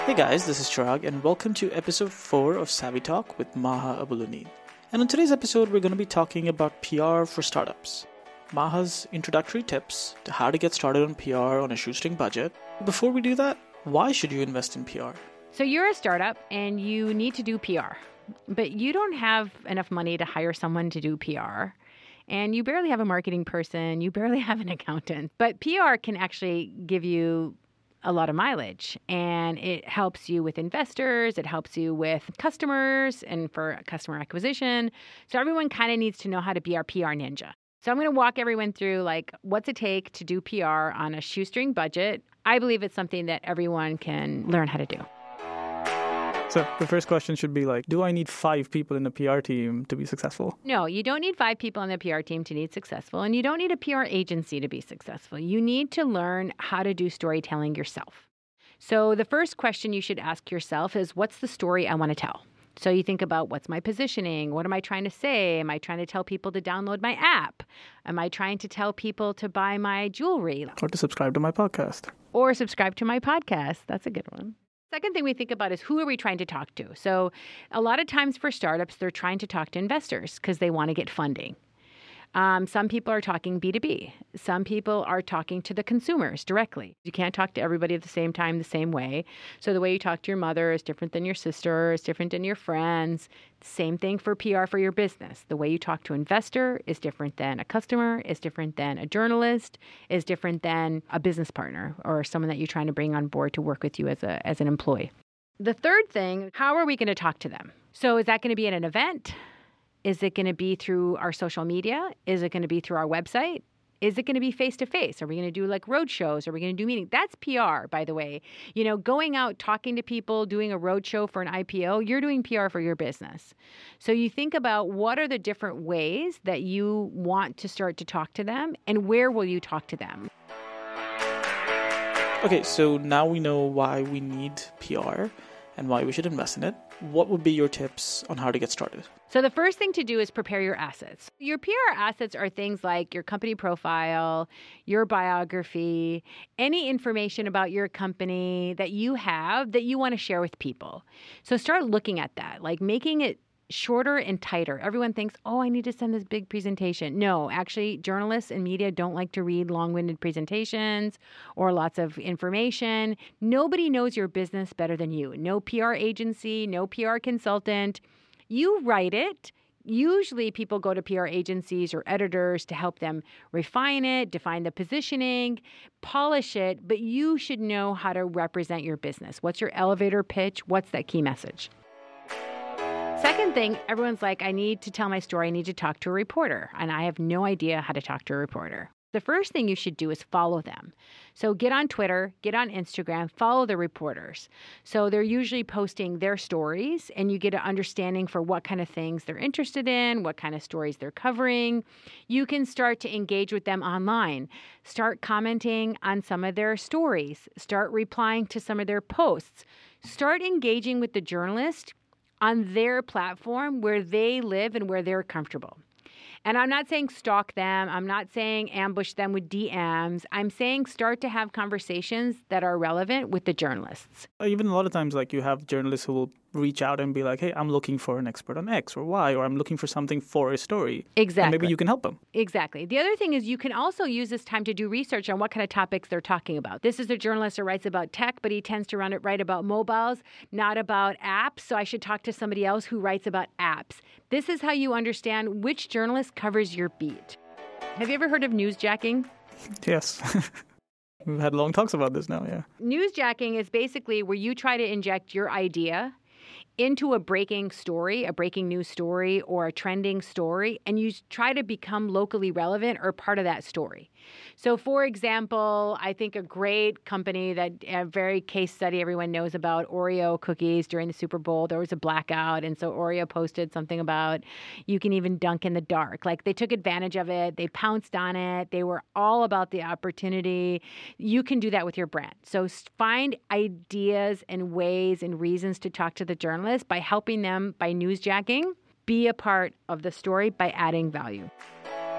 Hey guys, this is Chirag and welcome to episode 4 of Savvy Talk with Maha Abulunid. And on today's episode, we're going to be talking about PR for startups. Maha's introductory tips to how to get started on PR on a shoestring budget. Before we do that, why should you invest in PR? So you're a startup and you need to do PR, but you don't have enough money to hire someone to do PR. And you barely have a marketing person, you barely have an accountant. But PR can actually give you a lot of mileage, and it helps you with investors, it helps you with customers and for customer acquisition. So everyone kind of needs to know how to be our PR ninja. So I'm going to walk everyone through what's it take to do PR on a shoestring budget. I believe it's something that everyone can learn how to do. So the first question should be do I need 5 people in the PR team to be successful? No, you don't need 5 people on the PR team to be successful, and you don't need a PR agency to be successful. You need to learn how to do storytelling yourself. So the first question you should ask yourself is, what's the story I want to tell? So you think about, what's my positioning? What am I trying to say? Am I trying to tell people to download my app? Am I trying to tell people to buy my jewelry? Or to subscribe to my podcast. Or subscribe to my podcast. That's a good one. Second thing we think about is, who are we trying to talk to? So a lot of times for startups, they're trying to talk to investors because they want to get funding. Some people are talking B2B. Some people are talking to the consumers directly. You can't talk to everybody at the same time, the same way. So the way you talk to your mother is different than your sister, is different than your friends. Same thing for PR for your business. The way you talk to an investor is different than a customer, is different than a journalist, is different than a business partner or someone that you're trying to bring on board to work with you as an employee. The third thing, how are we going to talk to them? So is that going to be at an event? Is it going to be through our social media? Is it going to be through our website? Is it going to be face-to-face? Are we going to do road shows? Are we going to do meetings? That's PR, by the way. Going out, talking to people, doing a road show for an IPO, you're doing PR for your business. So you think about, what are the different ways that you want to start to talk to them, and where will you talk to them? Okay, so now we know why we need PR and why we should invest in it. What would be your tips on how to get started? So the first thing to do is prepare your assets. Your PR assets are things like your company profile, your biography, any information about your company that you have that you want to share with people. So start looking at that, making it shorter and tighter. Everyone thinks, I need to send this big presentation. No, actually, journalists and media don't like to read long-winded presentations or lots of information. Nobody knows your business better than you. No PR agency, no PR consultant. You write it. Usually people go to PR agencies or editors to help them refine it, define the positioning, polish it, but you should know how to represent your business. What's your elevator pitch? What's that key message? Second thing, everyone's I need to tell my story. I need to talk to a reporter. And I have no idea how to talk to a reporter. The first thing you should do is follow them. So get on Twitter, get on Instagram, follow the reporters. So they're usually posting their stories, and you get an understanding for what kind of things they're interested in, what kind of stories they're covering. You can start to engage with them online. Start commenting on some of their stories. Start replying to some of their posts. Start engaging with the journalist on their platform where they live and where they're comfortable. And I'm not saying stalk them. I'm not saying ambush them with DMs. I'm saying start to have conversations that are relevant with the journalists. Even a lot of times, you have journalists who will reach out and be hey, I'm looking for an expert on X or Y, or I'm looking for something for a story. Exactly. And maybe you can help them. Exactly. The other thing is, you can also use this time to do research on what kind of topics they're talking about. This is a journalist who writes about tech, but he tends to write about mobiles, not about apps. So I should talk to somebody else who writes about apps. This is how you understand which journalist covers your beat. Have you ever heard of newsjacking? Yes. We've had long talks about this now, yeah. Newsjacking is basically where you try to inject your idea into a breaking story, a breaking news story, or a trending story, and you try to become locally relevant or part of that story. So, for example, I think a great company that a very case study everyone knows about, Oreo cookies. During the Super Bowl, there was a blackout, and so Oreo posted something about you can even dunk in the dark. They took advantage of it. They pounced on it. They were all about the opportunity. You can do that with your brand. So find ideas and ways and reasons to talk to the journalist by helping them by newsjacking. Be a part of the story by adding value.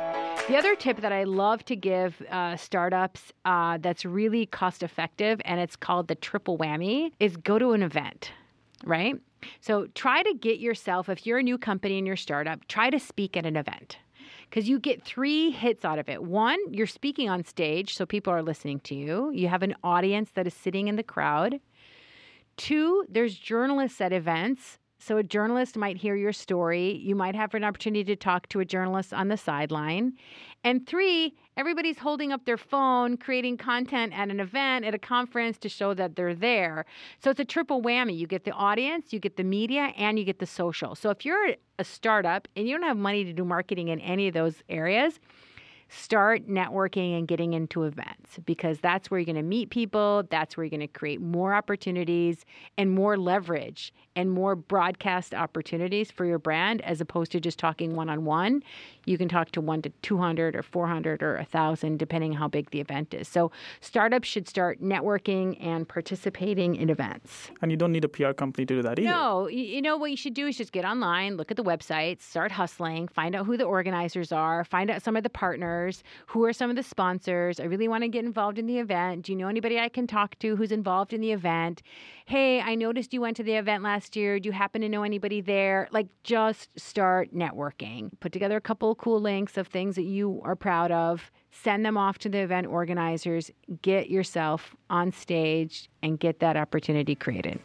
The other tip that I love to give startups that's really cost effective, and it's called the triple whammy, is go to an event, right? So try to get yourself, if you're a new company and you're a startup, try to speak at an event because you get 3 hits out of it. 1, you're speaking on stage, so people are listening to you. You have an audience that is sitting in the crowd. 2, there's journalists at events. So a journalist might hear your story. You might have an opportunity to talk to a journalist on the sideline. And 3, everybody's holding up their phone, creating content at an event, at a conference to show that they're there. So it's a triple whammy. You get the audience, you get the media, and you get the social. So if you're a startup and you don't have money to do marketing in any of those areas, start networking and getting into events because that's where you're going to meet people. That's where you're going to create more opportunities and more leverage and more broadcast opportunities for your brand as opposed to just talking one-on-one. You can talk to 1 to 200 or 400 or 1,000, depending on how big the event is. So startups should start networking and participating in events. And you don't need a PR company to do that either. No, you know what you should do is just get online, look at the website, start hustling, find out who the organizers are, find out some of the partners, who are some of the sponsors. I really want to get involved in the event. Do you know anybody I can talk to who's involved in the event? Hey, I noticed you went to the event last year. Do you happen to know anybody there? Like, just start networking. Put together a couple of cool links of things that you are proud of. Send them off to the event organizers. Get yourself on stage and get that opportunity created.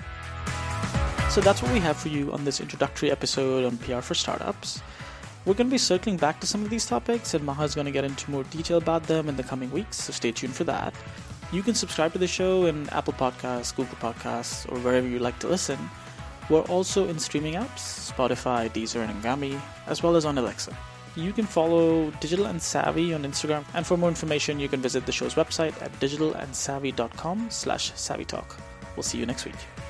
So that's what we have for you on this introductory episode on PR for startups. We're going to be circling back to some of these topics, and Maha is going to get into more detail about them in the coming weeks, so stay tuned for that. You can subscribe to the show in Apple Podcasts, Google Podcasts, or wherever you like to listen. We're also in streaming apps, Spotify, Deezer, and Angami, as well as on Alexa. You can follow Digital and Savvy on Instagram, and for more information, you can visit the show's website at digitalandsavvy.com/savvytalk. We'll see you next week.